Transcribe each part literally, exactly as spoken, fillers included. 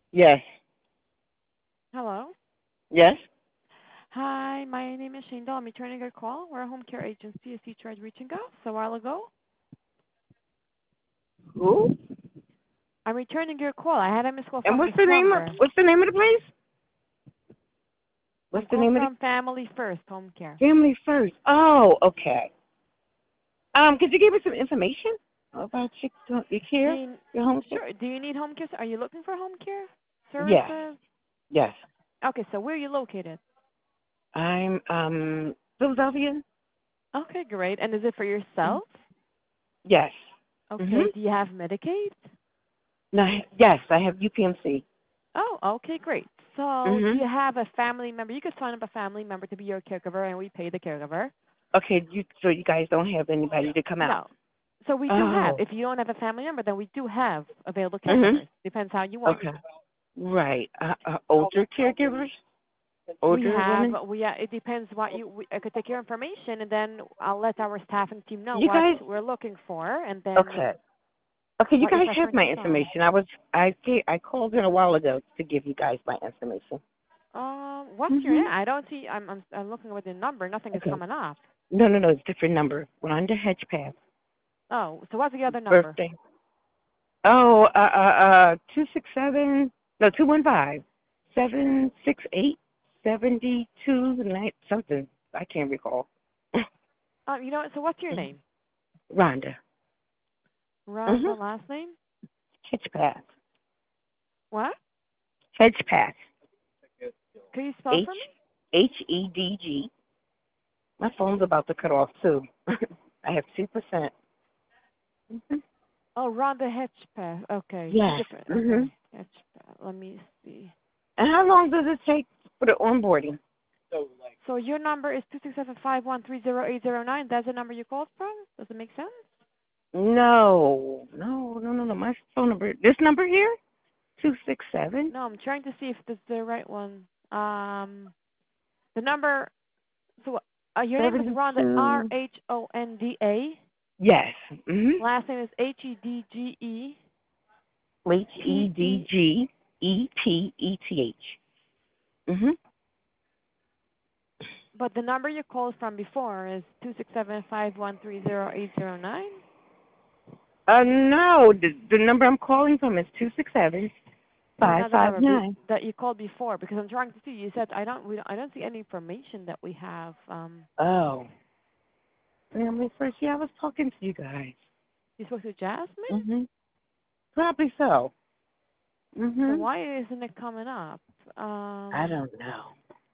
Yes. Hello. Yes. Hi, my name is Shane Doll. I'm returning your call. We're a home care agency, as you tried reaching us a while ago. Who? I'm returning your call. I had a missed call And from what's this the name of number. what's the name of the place? I'm What's the calling name of the from Family First Home Care. Family First? Oh, okay. Um, could you give me some information about your your Do care, you, your home care? sure. Do you need home care? Are you looking for home care Yes. services? Yes. Okay, so where are you located? I'm um Philadelphia. Okay, great. And is it for Mhm. yourself? Yes. Okay. Mhm. Do you have Medicaid? No, yes, I have U P M C. Oh, okay, great. So do Mhm. you have a family member? You could sign up a family member to be your caregiver, and we pay the caregiver. Okay, you so you guys don't have anybody to come out. No. So we do have. Oh. If you don't have a family member, then we do have available Mhm. caregivers. Depends how you want. Okay. Right. Uh, uh, older caregivers, We older have. women. We. Uh, it depends what you. We, I could take your information, and then I'll let our staff and team know You what guys. we're looking for, and then Okay. Okay, you what your guys have my preferences are. information. I was I ga- I called in a while ago to give you guys my information. Um, what's your name? Mhm. I don't see. I'm. I'm, I'm looking with the number. Nothing is Okay. coming up. No, no, no. It's a different number. Rhonda Hedgepath. Oh, so what's the other number? Birthday. Oh, uh, uh, uh, two six seven. No, two one five seven six eight seventy two nine something. I can't recall. Uh, you know. So what's your name? Rhonda. Mhm. Rhonda. Last name? Hedgepath. What? Hedgepath. Can you spell H for me? H E D G. My phone's about to cut off too. I have two percent. Mhm. Oh, Rhonda Hedgepath. Okay, two Yes. different. Mhm. Okay, Hedgepath. Let me see. And how long does it take for the onboarding? So your number is two six seven five one three zero eight zero nine. That's the number you called from. Does it make sense? No, no, no, no, no. My phone number. This number here, two six seven No, I'm trying to see if this is the right one. Um, the number. So uh, your name is seventy Rhonda. R two. H O N D A. Yes. Mhm. Last name is H E D G E H E P D E. G E P E T H. Mhm. But the number you called from before is two six seven five one three zero eight zero nine. Uh, no, the the number I'm calling from is two six seven No, five not the five number be- nine. that you called before, because I'm trying to see. You said I don't. We don't, I don't see any information that we have. Um, Oh, family first. Yeah, I was talking to you guys. you spoke to Jasmine. Mhm. Probably so. So Mhm. why isn't it coming up? I Um, don't know.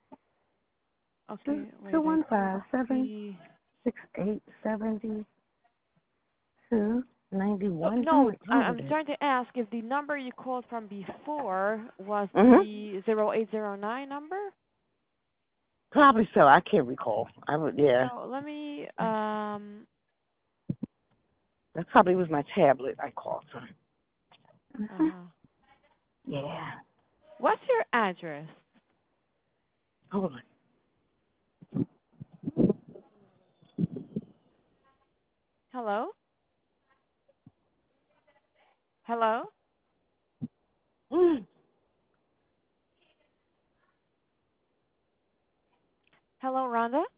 Two okay, two wait. I one could five seven see. six eight seventy two ninety So one. How am no, I I, doing I'm this? trying to ask if the number you called from before was Mhm. the zero eight zero nine number. Probably so. I can't recall. I would. Yeah. So let me. Um, That probably was my tablet I called from. Mhm. uh, Yeah. what's your address? Hold on. Hello. Hello. Mm. Hello, Rhonda.